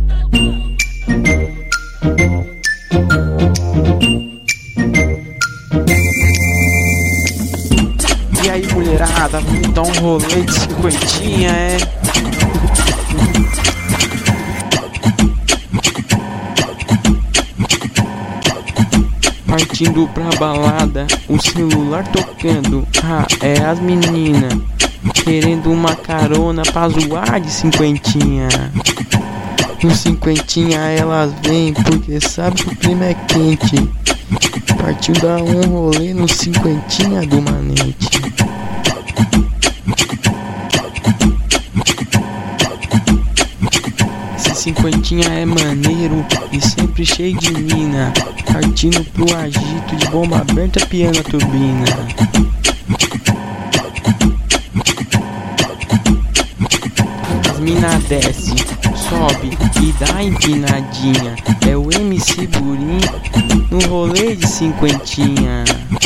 E aí, mulherada, vamos dar um rolê de cinquentinha, é? Partindo pra balada, o celular tocando. Ah, é as meninas querendo uma carona pra zoar de cinquentinha. No cinquentinha elas vêm porque sabe que o clima é quente. Partiu dar um rolê no cinquentinha do Manente. Esse cinquentinha é maneiro e sempre cheio de mina. Partindo pro agito de bomba aberta, piano a turbina. As mina desce, sobe e dá empinadinha. É o MC Burim no rolê de cinquentinha.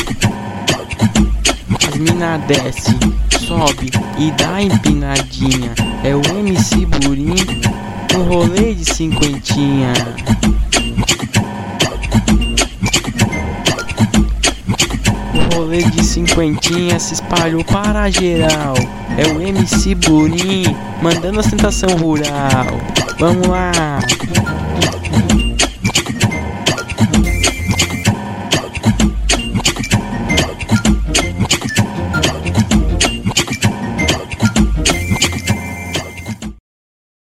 As mina desce, sobe e dá empinadinha. É o MC Burim no rolê de cinquentinha. O rolê de cinquentinha se espalhou para geral. É o MC Burim mandando ostentação rural. Vamos lá.